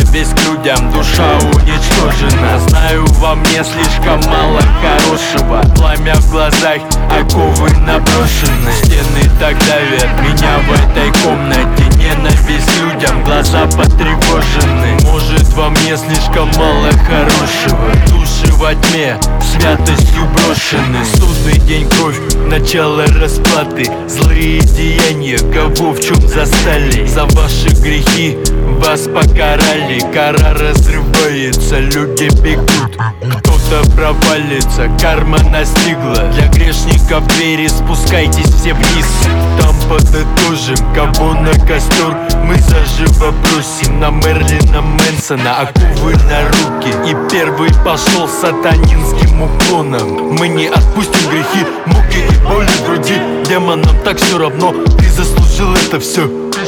ненависть к людям, душа уничтожена. Знаю, во мне слишком мало хорошего, пламя в глазах, оковы наброшены. Стены так давят меня в этой комнате, ненависть к людям, глаза потревожены. Может, во мне слишком мало хорошего, души во тьме, святостью брошены. Судный день, кровь, начало расплаты, злые деяния, кого в чем застали. За ваши грехи вас покарали, кора разрывается, люди бегут, кто-то провалится, карма настигла. Для грешников двери, спускайтесь все вниз, там подытожим, кого на костер мы заживо бросим. На Мерлина Мэнсона оковы на руки, и первый пошел сатанинским уклоном. Мы не отпустим грехи, муки и боли в груди, демонам так все равно, ты заслужил это все.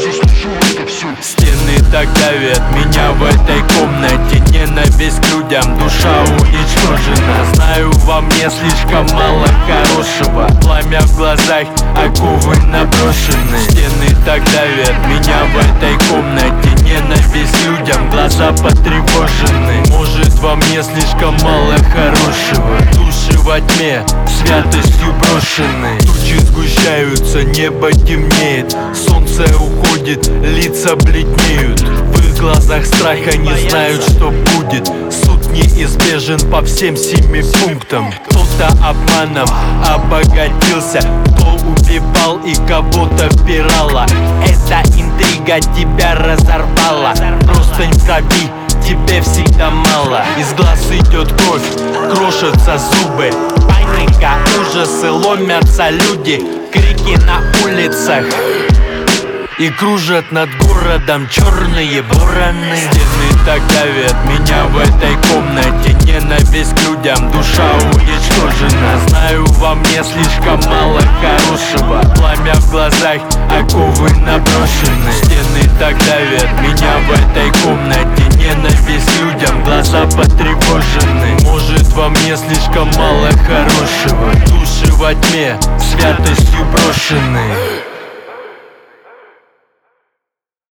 Стены так давят меня в этой комнате, ненависть к людям, душа уничтожена. Знаю, во мне слишком мало хорошего, пламя в глазах, оковы наброшены. Стены так давят меня в этой комнате, ненависть к людям, глаза потревожены. Может, во мне слишком мало хорошего, души во тьме, святостью брошены. Тучи сгущаются, небо темнеет, солнце уходит, лица бледнеют. В их глазах страха, не знают, что будет. Суд неизбежен по всем 7 пунктам. Кто-то обманом обогатился, кто убивал и кого-то впирала. Эта интрига тебя разорвала, простынь в крови, тебе всегда мало. Из глаз идет кровь, крошатся зубы, паника, ужасы, ломятся люди, крики на улицах, и кружат над городом черные вороны. Стены так давят меня в этой комнате, ненависть к людям, душа уничтожена. Знаю, во мне слишком мало хорошего, пламя в глазах, оковы наброшены. Стены так давят меня в этой комнате, ненависть к людям, глаза потревожены. Может, во мне слишком мало хорошего, души во тьме, святостью брошены.